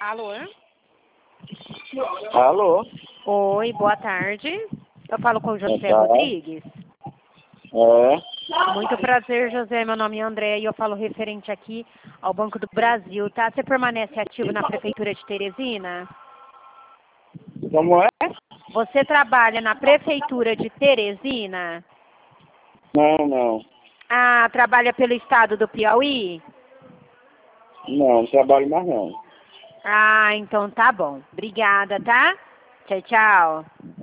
Alô? Alô? Oi, boa tarde. Eu falo com o José Boa tarde. Rodrigues. É. Muito prazer, José. Meu nome é André e eu falo referente aqui ao Banco do Brasil, tá? Você permanece ativo na Prefeitura de Teresina? Como é? Você trabalha na Prefeitura de Teresina? Não. Ah, trabalha pelo estado do Piauí? Não trabalho mais não. Ah, então tá bom. Obrigada, tá? Tchau, tchau.